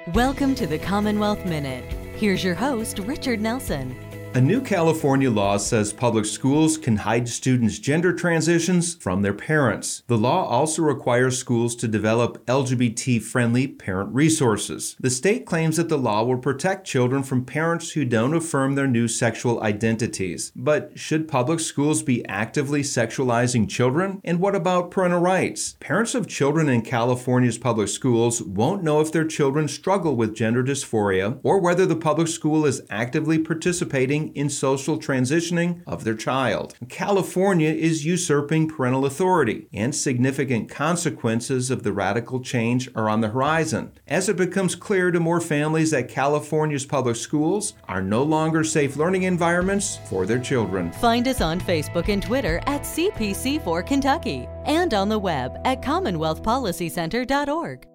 Welcome to the Commonwealth Minute. Here's your host, Richard Nelson. A new California law says public schools can hide students' gender transitions from their parents. The law also requires schools to develop LGBT-friendly parent resources. The state claims that the law will protect children from parents who don't affirm their new sexual identities. But should public schools be actively sexualizing children? And what about parental rights? Parents of children in California's public schools won't know if their children struggle with gender dysphoria or whether the public school is actively participating in social transitioning of their child. California is usurping parental authority, and significant consequences of the radical change are on the horizon, as it becomes clear to more families that California's public schools are no longer safe learning environments for their children. Find us on Facebook and Twitter at CPC4 Kentucky and on the web at commonwealthpolicycenter.org.